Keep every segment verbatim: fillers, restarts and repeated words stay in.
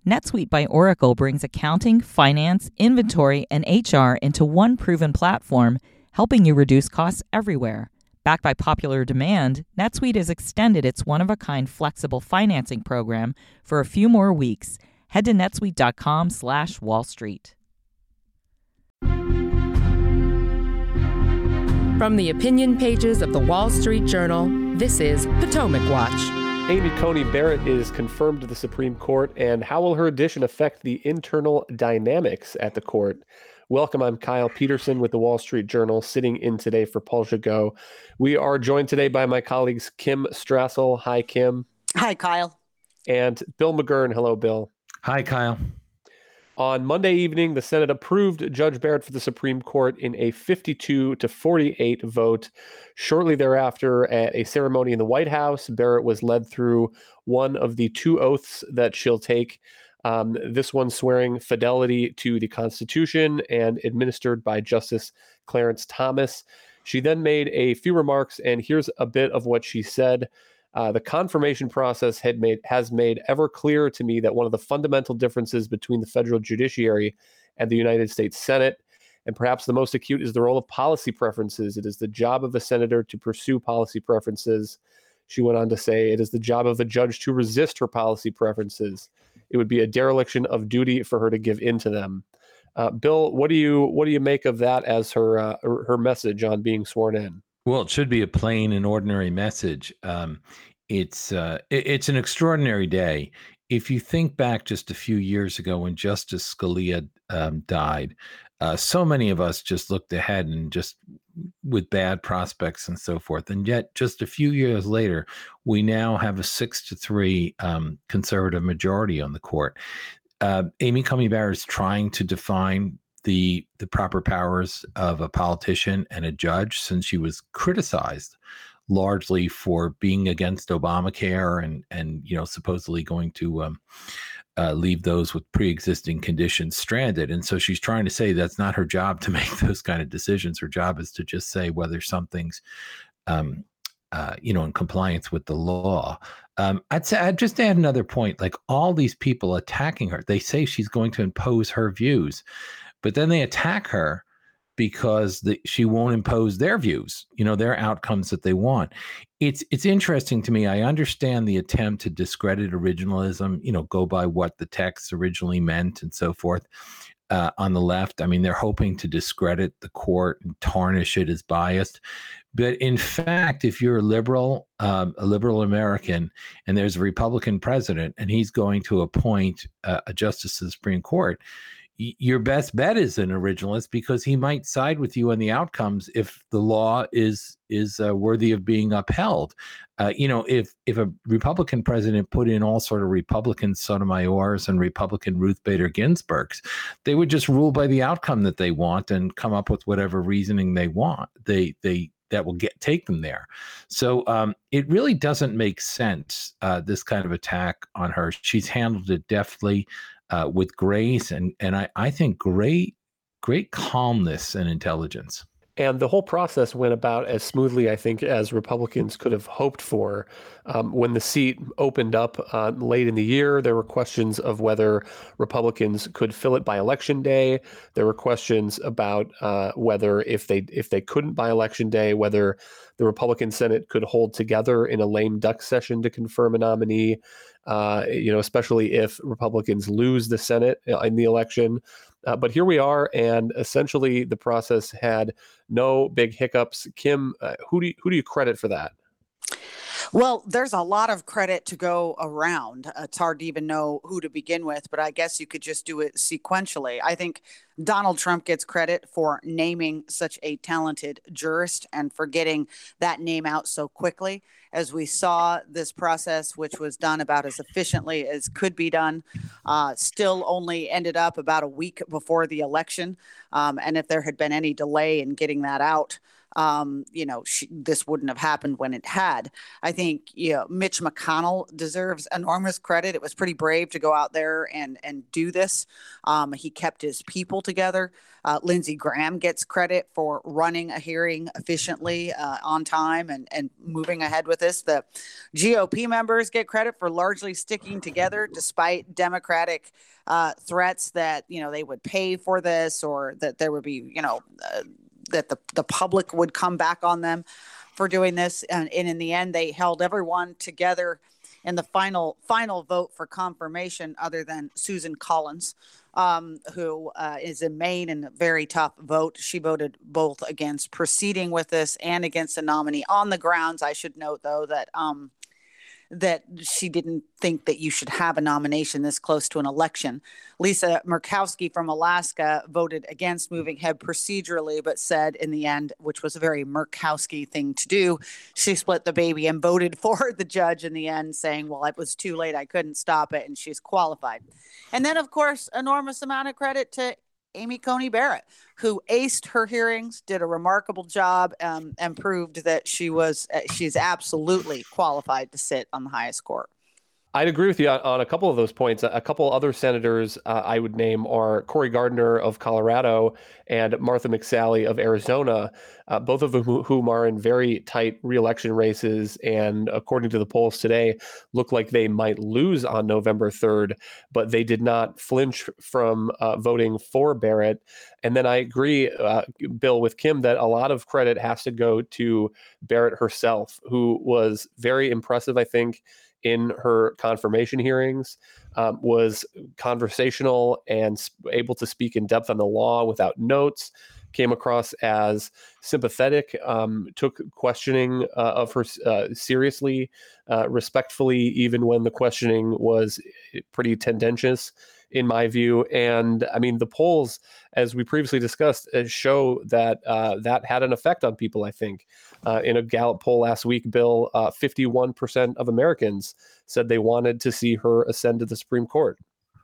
NetSuite by Oracle brings accounting, finance, inventory, and H R into one proven platform, helping you reduce costs everywhere. Backed by popular demand, NetSuite has extended its one-of-a-kind flexible financing program for a few more weeks. Head to netsuite.com slash Wall Street. From the opinion pages of the Wall Street Journal, this is Potomac Watch. Amy Coney Barrett is confirmed to the Supreme Court, and how will her addition affect the internal dynamics at the court? Welcome, I'm Kyle Peterson with the Wall Street Journal, sitting in today for Paul Gigot. We are joined today by my colleagues Kim Strassel. Hi, Kim. Hi, Kyle. And Bill McGurn. Hello, Bill. Hi, Kyle. On Monday evening, the Senate approved Judge Barrett for the Supreme Court in a fifty-two to forty-eight vote. Shortly thereafter, at a ceremony in the White House, Barrett was led through one of the two oaths that she'll take. Um, this one swearing fidelity to the Constitution and administered by Justice Clarence Thomas. She then made a few remarks, and here's a bit of what she said. Uh, the confirmation process had made has made ever clearer to me that one of the fundamental differences between the federal judiciary and the United States Senate, and perhaps the most acute, is the role of policy preferences. It is the job of a senator to pursue policy preferences. She went on to say, it is the job of a judge to resist her policy preferences. It would be a dereliction of duty for her to give in to them. Uh, Bill, what do you what do you make of that as her uh, her message on being sworn in? Well, it should be a plain and ordinary message. Um, it's uh, it, it's an extraordinary day. If you think back just a few years ago when Justice Scalia um, died, uh, so many of us just looked ahead and just with bad prospects and so forth. And yet, just a few years later, we now have a six to three um, conservative majority on the court. Uh, Amy Coney Barrett is trying to define the the proper powers of a politician and a judge, since she was criticized largely for being against Obamacare and and you know supposedly going to um, uh, leave those with pre-existing conditions stranded. And so she's trying to say that's not her job to make those kind of decisions. Her job is to just say whether something's um, uh, you know in compliance with the law. Um, I'd say I'd just add another point. Like, all these people attacking her, they say she's going to impose her views. But then they attack her because the, she won't impose their views, you know, their outcomes that they want. It's it's interesting to me. I understand the attempt to discredit originalism, you know, go by what the text originally meant and so forth. Uh, on the left, I mean, they're hoping to discredit the court and tarnish it as biased. But in fact, if you're a liberal, um, a liberal American, and there's a Republican president, and he's going to appoint uh, a justice to the Supreme Court, your best bet is an originalist, because he might side with you on the outcomes if the law is is uh, worthy of being upheld. Uh, you know, if if a Republican president put in all sort of Republican Sotomayors and Republican Ruth Bader Ginsburgs, they would just rule by the outcome that they want and come up with whatever reasoning they want. They they that will get take them there. So um, it really doesn't make sense, uh, this kind of attack on her. She's handled it deftly. Uh, with grace and and I, I think great great calmness and intelligence. And the whole process went about as smoothly, I think, as Republicans could have hoped for. Um, when the seat opened up uh, late in the year, there were questions of whether Republicans could fill it by Election Day. There were questions about uh, whether, if they if they couldn't by Election Day, whether the Republican Senate could hold together in a lame duck session to confirm a nominee. Uh, you know, especially if Republicans lose the Senate in the election. Uh, but here we are, and essentially the process had no big hiccups. Kim, uh, who do you, who do you credit for that? Well, there's a lot of credit to go around. It's hard to even know who to begin with, but I guess you could just do it sequentially. I think Donald Trump gets credit for naming such a talented jurist and for getting that name out so quickly. As we saw, this process, which was done about as efficiently as could be done, uh, still only ended up about a week before the election. Um, and if there had been any delay in getting that out, um, you know, she, this wouldn't have happened when it had. I think, you know, Mitch McConnell deserves enormous credit. It was pretty brave to go out there and, and do this. Um, he kept his people together. Uh, Lindsey Graham gets credit for running a hearing efficiently, uh, on time, and, and moving ahead with this. The G O P members get credit for largely sticking together despite Democratic uh, threats that, you know, they would pay for this, or that there would be, you know, uh, that the, the public would come back on them for doing this. And, and in the end, they held everyone together in the final final vote for confirmation, other than Susan Collins, um, who uh, is in Maine, and a very tough vote. She voted both against proceeding with this and against the nominee on the grounds, I should note, though, that um, that she didn't think that you should have a nomination this close to an election. Lisa Murkowski from Alaska voted against moving ahead procedurally, but said in the end, which was a very Murkowski thing to do, she split the baby and voted for the judge in the end, saying, well, it was too late, I couldn't stop it, and she's qualified. And then, of course, enormous amount of credit to Amy Coney Barrett, who aced her hearings, did a remarkable job, um, and proved that she was uh, she's absolutely qualified to sit on the highest court. I'd agree with you on, on a couple of those points. A couple other senators uh, I would name are Cory Gardner of Colorado and Martha McSally of Arizona, uh, both of whom, whom are in very tight reelection races, and according to the polls today, look like they might lose on November third, but they did not flinch from uh, voting for Barrett. And then I agree, uh, Bill, with Kim, that a lot of credit has to go to Barrett herself, who was very impressive, I think, in her confirmation hearings, um, was conversational and sp- able to speak in depth on the law without notes, came across as sympathetic, um, took questioning uh, of her uh, seriously, uh, respectfully, even when the questioning was pretty tendentious, in my view. And I mean, the polls, as we previously discussed, uh, show that uh, that had an effect on people, I think. Uh, in a Gallup poll last week, Bill, uh, fifty-one percent of Americans said they wanted to see her ascend to the Supreme Court.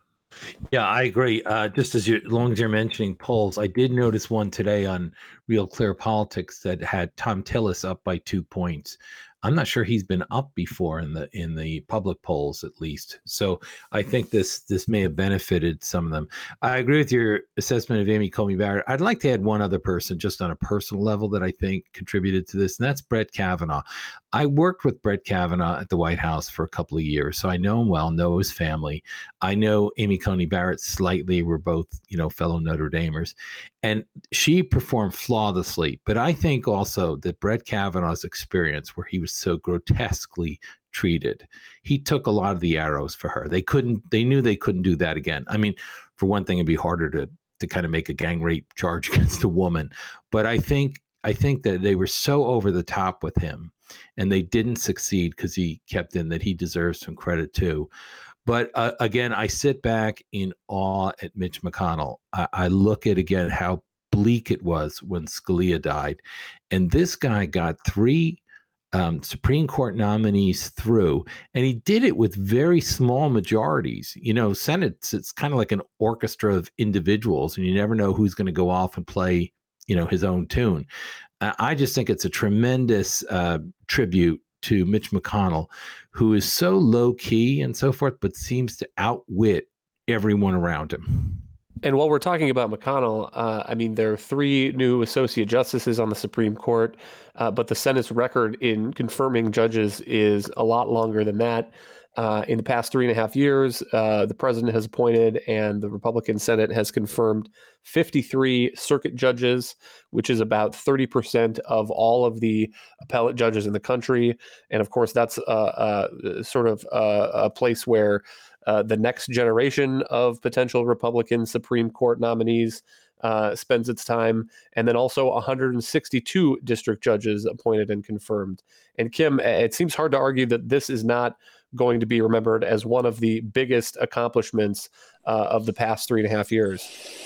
Yeah, I agree. Uh, just as, you, as long as you're mentioning polls, I did notice one today on Real Clear Politics that had Tom Tillis up by two points. I'm not sure he's been up before in the in the public polls, at least. So I think this this may have benefited some of them. I agree with your assessment of Amy Coney Barrett. I'd like to add one other person just on a personal level that I think contributed to this, and that's Brett Kavanaugh. I worked with Brett Kavanaugh at the White House for a couple of years, so I know him well, know his family. I know Amy Coney Barrett slightly. We're both, you know, fellow Notre Damers. And she performed flawlessly. But I think also that Brett Kavanaugh's experience, where he was so grotesquely treated, he took a lot of the arrows for her. They couldn't, they knew they couldn't do that again. I mean, for one thing, it'd be harder to to kind of make a gang rape charge against a woman. But I think I think that they were so over the top with him, and they didn't succeed because he kept in that he deserves some credit too. But uh, again, I sit back in awe at Mitch McConnell. I, I look at, again, how bleak it was when Scalia died. And this guy got three um, Supreme Court nominees through, and he did it with very small majorities. You know, Senate's, it's kind of like an orchestra of individuals, and you never know who's going to go off and play, you know, his own tune. Uh, I just think it's a tremendous uh, tribute to Mitch McConnell, who is so low key and so forth, but seems to outwit everyone around him. And while we're talking about McConnell, uh, I mean, there are three new associate justices on the Supreme Court, uh, but the Senate's record in confirming judges is a lot longer than that. Uh, in the past three and a half years, uh, the president has appointed and the Republican Senate has confirmed fifty-three circuit judges, which is about thirty percent of all of the appellate judges in the country. And of course, that's uh, uh, sort of uh, a place where uh, the next generation of potential Republican Supreme Court nominees uh, spends its time. And then also one hundred sixty-two district judges appointed and confirmed. And Kim, it seems hard to argue that this is not going to be remembered as one of the biggest accomplishments uh, of the past three and a half years.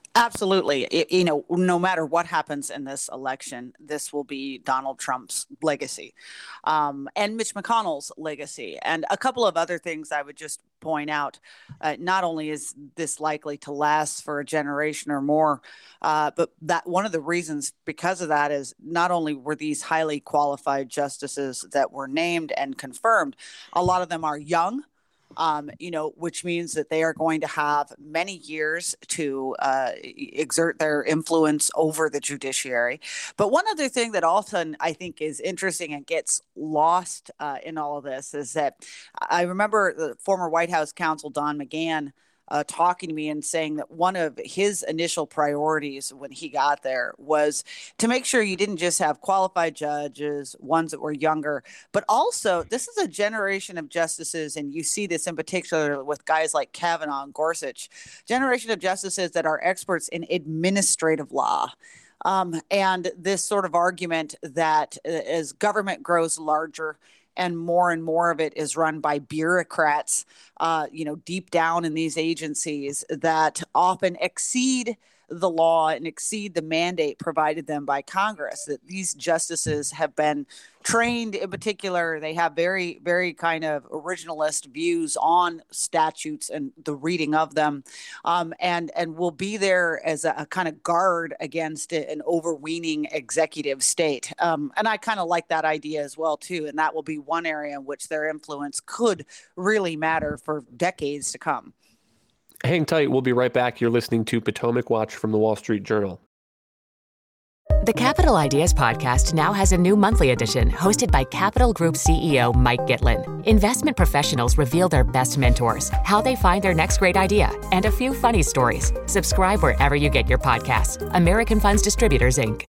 Absolutely. It- you know, no matter what happens in this election, this will be Donald Trump's legacy, um, and Mitch McConnell's legacy. And a couple of other things I would just point out. Uh, not only is this likely to last for a generation or more, uh, but that one of the reasons because of that is not only were these highly qualified justices that were named and confirmed, a lot of them are young. Um, you know, which means that they are going to have many years to uh, exert their influence over the judiciary. But one other thing that also I think is interesting and gets lost uh, in all of this is that I remember the former White House counsel Don McGahn uh, talking to me and saying that one of his initial priorities when he got there was to make sure you didn't just have qualified judges, ones that were younger, but also this is a generation of justices, and you see this in particular with guys like Kavanaugh and Gorsuch, generation of justices that are experts in administrative law. Um, and this sort of argument that as government grows larger, and more and more of it is run by bureaucrats, uh, you know, deep down in these agencies that often exceed the law and exceed the mandate provided them by Congress. That these justices have been trained in particular. They have very, very kind of originalist views on statutes and the reading of them, um, and and will be there as a, a kind of guard against an overweening executive state. Um, and I kind of like that idea as well, too. And that will be one area in which their influence could really matter for decades to come. Hang tight. We'll be right back. You're listening to Potomac Watch from the Wall Street Journal. The Capital Ideas Podcast now has a new monthly edition hosted by Capital Group C E O Mike Gitlin. Investment professionals reveal their best mentors, how they find their next great idea, and a few funny stories. Subscribe wherever you get your podcasts. American Funds Distributors, Incorporated.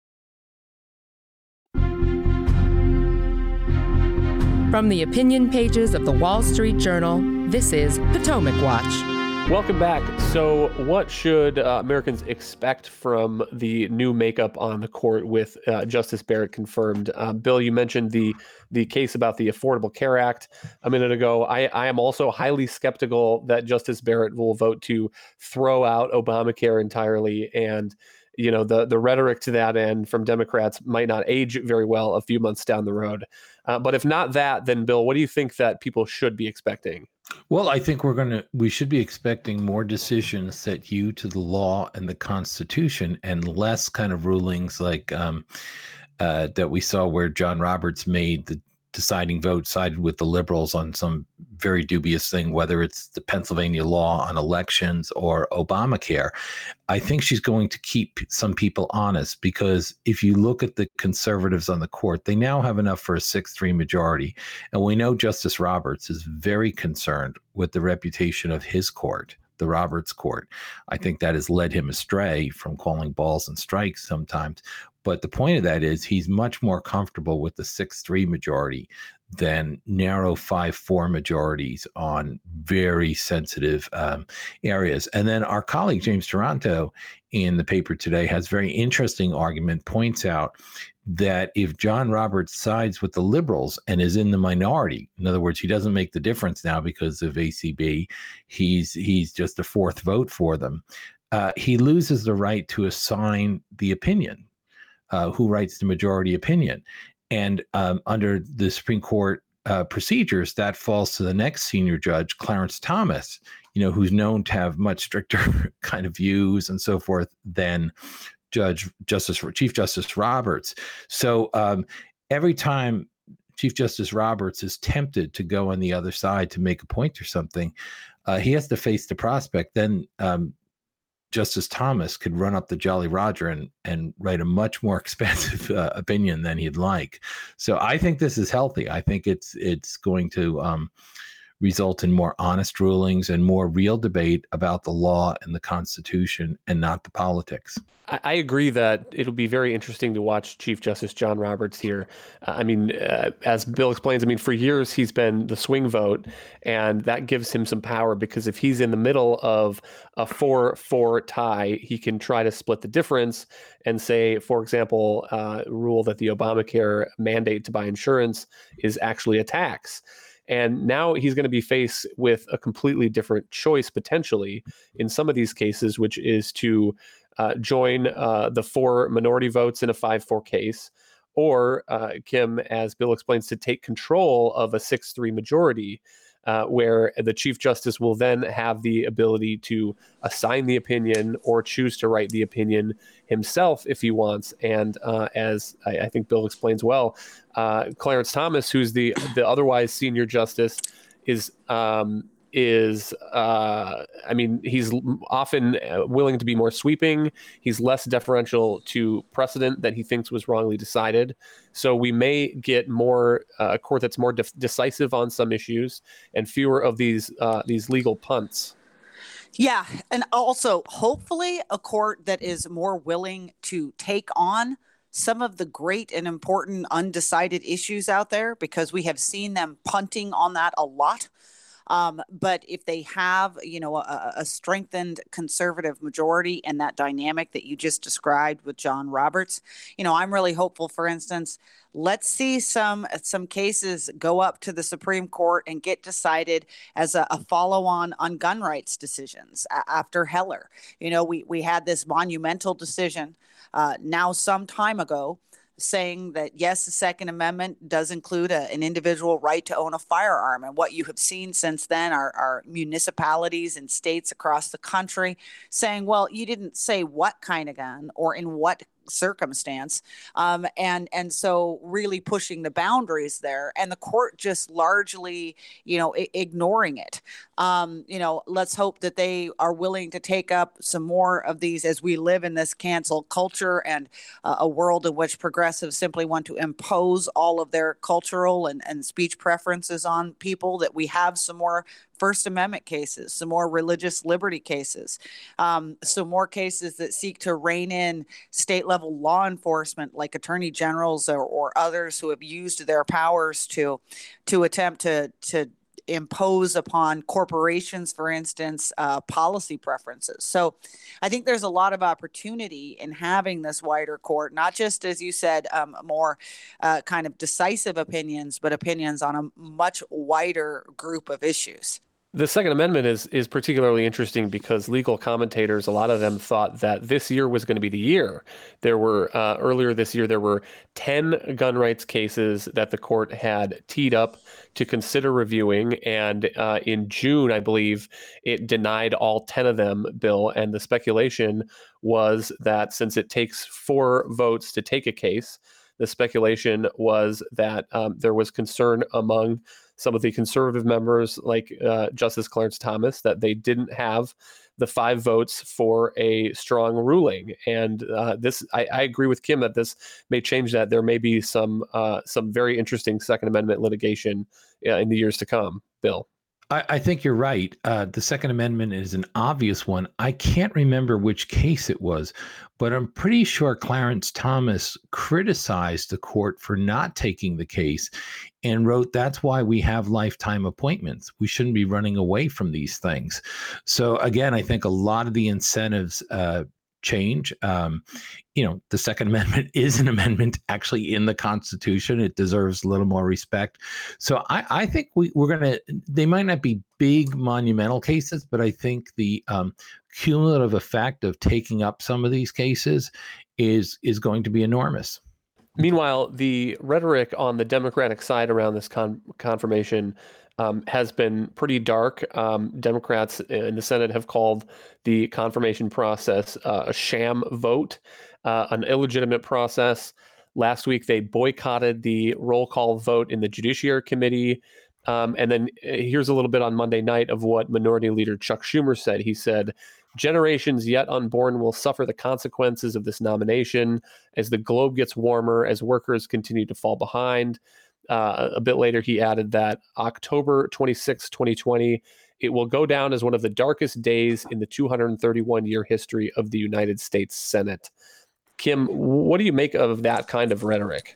From the opinion pages of the Wall Street Journal, this is Potomac Watch. Welcome back. So what should uh, Americans expect from the new makeup on the court with uh, Justice Barrett confirmed? Uh, Bill, you mentioned the the case about the Affordable Care Act a minute ago. I, I am also highly skeptical that Justice Barrett will vote to throw out Obamacare entirely. And, you know, the, the rhetoric to that end from Democrats might not age very well a few months down the road. Uh, but if not that, then Bill, what do you think that people should be expecting? Well, I think we're going to, we should be expecting more decisions that hew to the law and the Constitution and less kind of rulings like um, uh, that we saw where John Roberts made the deciding vote, sided with the liberals on some very dubious thing, whether it's the Pennsylvania law on elections or Obamacare. I think she's going to keep some people honest, because if you look at the conservatives on the court, they now have enough for a six three majority. And we know Justice Roberts is very concerned with the reputation of his court, the Roberts Court. I think that has led him astray from calling balls and strikes sometimes. But the point of that is he's much more comfortable with the six three majority than narrow five four majorities on very sensitive um, areas. And then our colleague, James Taranto, in the paper today has very interesting argument, points out that if John Roberts sides with the liberals and is in the minority, in other words, he doesn't make the difference now because of A C B, he's he's just a fourth vote for them, uh, he loses the right to assign the opinion. Uh, who writes the majority opinion. And um, under the Supreme Court uh, procedures, that falls to the next senior judge, Clarence Thomas, you know, who's known to have much stricter kind of views and so forth than Judge Justice Chief Justice Roberts. So um, every time Chief Justice Roberts is tempted to go on the other side to make a point or something, uh, he has to face the prospect. Then um, Justice Thomas could run up the Jolly Roger and, and write a much more expansive uh, opinion than he'd like. So I think this is healthy. I think it's it's going to um, result in more honest rulings and more real debate about the law and the Constitution and not the politics. I agree that it'll be very interesting to watch Chief Justice John Roberts here. Uh, I mean, uh, as Bill explains, I mean, for years he's been the swing vote, and that gives him some power because if he's in the middle of a four four tie, he can try to split the difference and say, for example, uh, rule that the Obamacare mandate to buy insurance is actually a tax. And now he's going to be faced with a completely different choice potentially in some of these cases, which is to uh, join uh, the four minority votes in a five four case, or uh, Kim, as Bill explains, to take control of a six three majority, uh, where the Chief Justice will then have the ability to assign the opinion or choose to write the opinion himself if he wants. And uh, as I, I think Bill explains well, uh, Clarence Thomas, who's the the otherwise senior justice, is um, is uh, I mean, he's often willing to be more sweeping. He's less deferential to precedent that he thinks was wrongly decided. So we may get more uh, a court that's more de- decisive on some issues and fewer of these uh, these legal punts. Yeah, and also hopefully a court that is more willing to take on some of the great and important undecided issues out there, because we have seen them punting on that a lot. Um, but if they have, you know, a, a strengthened conservative majority and that dynamic that you just described with John Roberts, you know, I'm really hopeful. For instance, let's see some some cases go up to the Supreme Court and get decided as a, a follow-on on gun rights decisions a- after Heller. You know, we we had this monumental decision uh, now some time ago, saying that, yes, the Second Amendment does include a, an individual right to own a firearm. And what you have seen since then are, are municipalities and states across the country saying, well, you didn't say what kind of gun or in what circumstance. Um, and, and so really pushing the boundaries there, and the court just largely, you know, I- ignoring it. Um, you know, let's hope that they are willing to take up some more of these as we live in this cancel culture and uh, a world in which progressives simply want to impose all of their cultural and, and speech preferences on people, that we have some more First Amendment cases, some more religious liberty cases, um, some more cases that seek to rein in state level law enforcement, like attorney generals or, or others who have used their powers to to attempt to to impose upon corporations, for instance, uh, policy preferences. So I think there's a lot of opportunity in having this wider court, not just, as you said, um, more uh, kind of decisive opinions, but opinions on a much wider group of issues. The Second Amendment is is particularly interesting because legal commentators, a lot of them thought that this year was going to be the year. There were, uh, earlier this year, there were ten gun rights cases that the court had teed up to consider reviewing. And uh, in June, I believe, it denied all ten of them, Bill. And the speculation was that since it takes four votes to take a case, the speculation was that um, there was concern among some of the conservative members, like uh, Justice Clarence Thomas, that they didn't have the five votes for a strong ruling. And uh, this, I, I agree with Kim that this may change that. There may be some uh, some very interesting Second Amendment litigation uh, in the years to come. Bill. I, I think you're right. Uh, the Second Amendment is an obvious one. I can't remember which case it was, but I'm pretty sure Clarence Thomas criticized the court for not taking the case and wrote, that's why we have lifetime appointments. We shouldn't be running away from these things. So again, I think a lot of the incentives uh, change. Um, you know, the Second Amendment is an amendment actually in the Constitution. It deserves a little more respect. So I, I think we, we're going to, they might not be big monumental cases, but I think the um, cumulative effect of taking up some of these cases is is going to be enormous. Meanwhile, the rhetoric on the Democratic side around this con- confirmation um, has been pretty dark. Um, Democrats in the Senate have called the confirmation process uh, a sham vote, uh, an illegitimate process. Last week, they boycotted the roll call vote in the Judiciary Committee. Um, and then here's a little bit on Monday night of what Minority Leader Chuck Schumer said. He said, generations yet unborn will suffer the consequences of this nomination as the globe gets warmer, as workers continue to fall behind. Uh, a bit later, he added that October twenty-sixth, twenty twenty, it will go down as one of the darkest days in the two hundred thirty-one year history of the United States Senate. Kim, what do you make of that kind of rhetoric?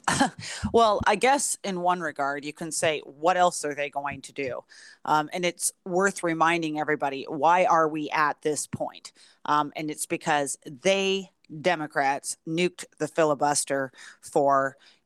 Well, I guess in one regard, you can say, what else are they going to do? Um, and it's worth reminding everybody, why are we at this point? Um, and it's because they, Democrats, nuked the filibuster for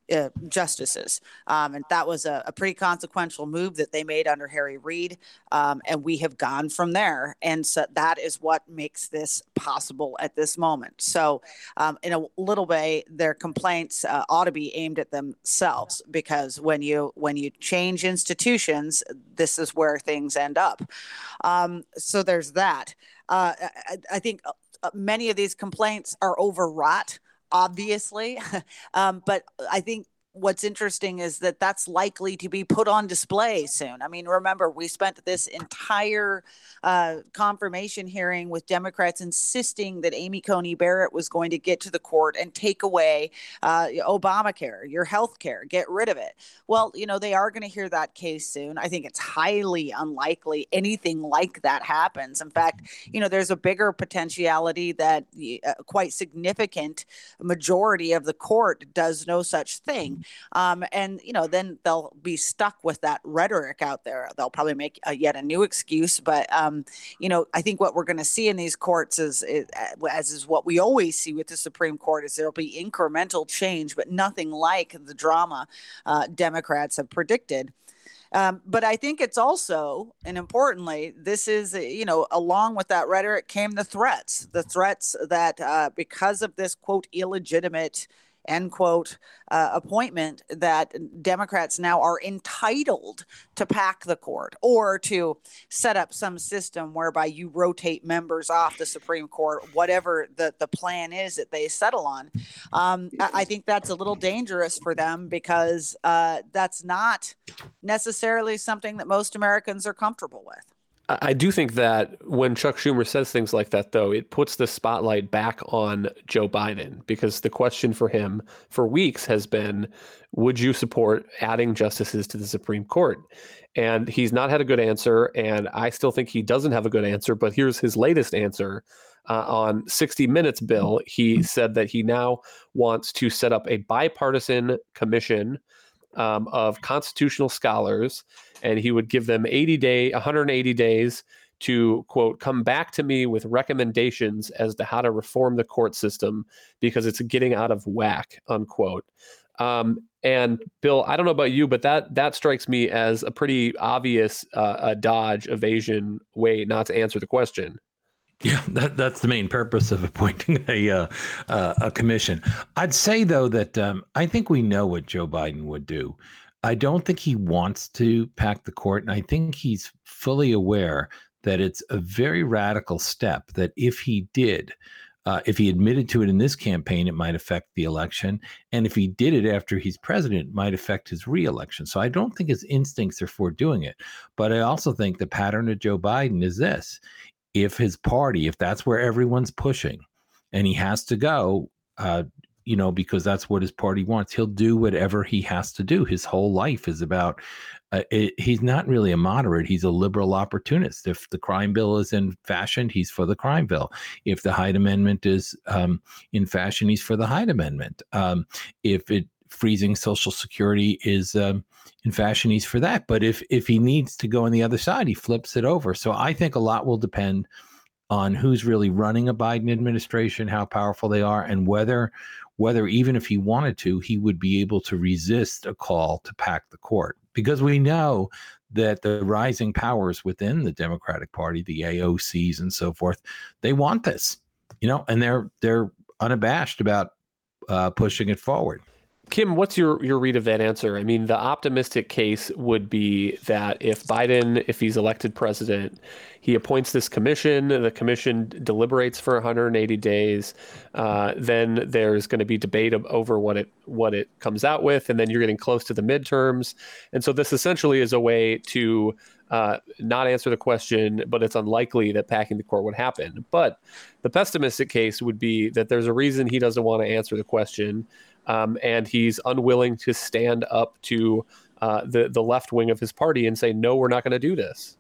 uh, justices. Um, and that was a, a pretty consequential move that they made under Harry Reid. Um, and we have gone from there. And so that is what makes this possible at this moment. So um, in a little way, their complaints uh, ought to be aimed at themselves, because when you when you change institutions, this is where things end up. Um, so there's that. Uh, I, I think many of these complaints are overwrought, obviously. um, but I think what's interesting is that that's likely to be put on display soon. I mean, remember, we spent this entire uh, confirmation hearing with Democrats insisting that Amy Coney Barrett was going to get to the court and take away uh, Obamacare, your health care, get rid of it. Well, you know, they are going to hear that case soon. I think it's highly unlikely anything like that happens. In fact, you know, there's a bigger potentiality that a quite significant majority of the court does no such thing. Um, and, you know, then they'll be stuck with that rhetoric out there. They'll probably make a, yet a new excuse. But, um, you know, I think what we're going to see in these courts is, is, as is what we always see with the Supreme Court, is there'll be incremental change, but nothing like the drama uh, Democrats have predicted. Um, but I think it's also, and importantly, this is, you know, along with that rhetoric came the threats, the threats that uh, because of this, quote, illegitimate, end quote, uh, appointment, that Democrats now are entitled to pack the court or to set up some system whereby you rotate members off the Supreme Court, whatever the, the plan is that they settle on. Um, I, I think that's a little dangerous for them, because uh, that's not necessarily something that most Americans are comfortable with. I do think that when Chuck Schumer says things like that, though, it puts the spotlight back on Joe Biden, because the question for him for weeks has been, would you support adding justices to the Supreme Court? And he's not had a good answer. And I still think he doesn't have a good answer. But here's his latest answer. Uh, on sixty minutes, Bill, he said that he now wants to set up a bipartisan commission um, of constitutional scholars, and he would give them eighty day, one hundred eighty days to, quote, come back to me with recommendations as to how to reform the court system because it's getting out of whack, unquote. Um, and Bill, I don't know about you, but that that strikes me as a pretty obvious uh, a dodge, evasion way not to answer the question. Yeah, that, that's the main purpose of appointing a uh, uh, a commission. I'd say, though, that um, I think we know what Joe Biden would do. I don't think he wants to pack the court, and I think he's fully aware that it's a very radical step, that if he did, uh, if he admitted to it in this campaign, it might affect the election. And if he did it after he's president, it might affect his reelection. So I don't think his instincts are for doing it. But I also think the pattern of Joe Biden is this. If his party, if that's where everyone's pushing and he has to go, uh, you know, because that's what his party wants, he'll do whatever he has to do. His whole life is about, uh, it, he's not really a moderate. He's a liberal opportunist. If the crime bill is in fashion, he's for the crime bill. If the Hyde Amendment is um, in fashion, he's for the Hyde Amendment. Um, if it freezing Social Security is um, in fashion, he's for that. But if if he needs to go on the other side, he flips it over. So I think a lot will depend on who's really running a Biden administration, how powerful they are, and whether whether even if he wanted to, he would be able to resist a call to pack the court. Because we know that the rising powers within the Democratic Party, the A O Cs and so forth, they want this, you know, and they're they're unabashed about uh, pushing it forward. Kim, what's your, your read of that answer? I mean, the optimistic case would be that if Biden, if he's elected president, he appoints this commission, the commission deliberates for one hundred eighty days, uh, then there's going to be debate over what it what it comes out with, and then you're getting close to the midterms. And so this essentially is a way to uh, not answer the question, but it's unlikely that packing the court would happen. But the pessimistic case would be that there's a reason he doesn't want to answer the question. Um, and he's unwilling to stand up to uh, the, the left wing of his party and say, no, we're not going to do this.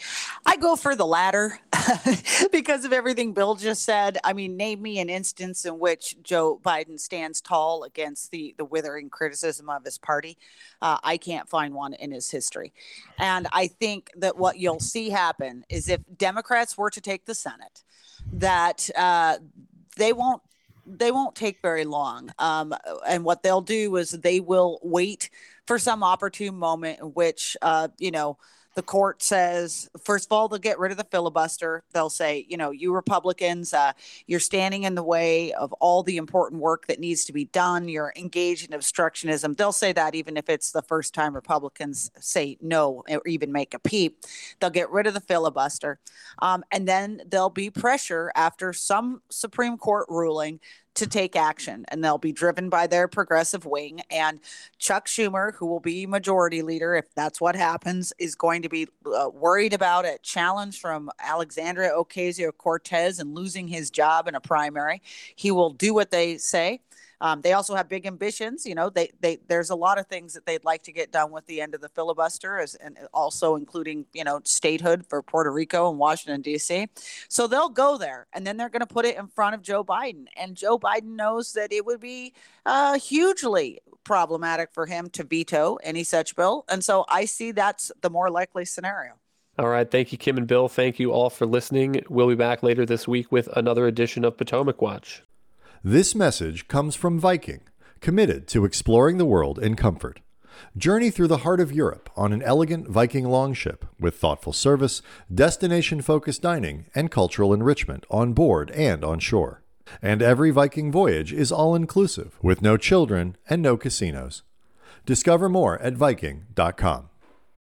I go for the latter because of everything Bill just said. I mean, name me an instance in which Joe Biden stands tall against the, the withering criticism of his party. Uh, I can't find one in his history. And I think that what you'll see happen is if Democrats were to take the Senate, that uh, they won't they won't take very long. Um, and what they'll do is they will wait for some opportune moment in which, uh, you know, the court says, first of all, they'll get rid of the filibuster. They'll say, you know, you Republicans, uh, you're standing in the way of all the important work that needs to be done. You're engaged in obstructionism. They'll say that even if it's the first time Republicans say no or even make a peep. They'll get rid of the filibuster. Um, and then there'll be pressure after some Supreme Court ruling to take action, and they'll be driven by their progressive wing. And Chuck Schumer, who will be majority leader if that's what happens, is going to be uh, worried about a challenge from Alexandria Ocasio-Cortez and losing his job in a primary. He will do what they say. Um, they also have big ambitions. You know, they they there's a lot of things that they'd like to get done with the end of the filibuster, as, and also including, you know, statehood for Puerto Rico and Washington, D C. So they'll go there, and then they're going to put it in front of Joe Biden. And Joe Biden knows that it would be uh, hugely problematic for him to veto any such bill. And so I see that's the more likely scenario. All right. Thank you, Kim and Bill. Thank you all for listening. We'll be back later this week with another edition of Potomac Watch. This message comes from Viking, committed to exploring the world in comfort. Journey through the heart of Europe on an elegant Viking longship with thoughtful service, destination-focused dining, and cultural enrichment on board and on shore. And every Viking voyage is all-inclusive with no children and no casinos. Discover more at Viking dot com.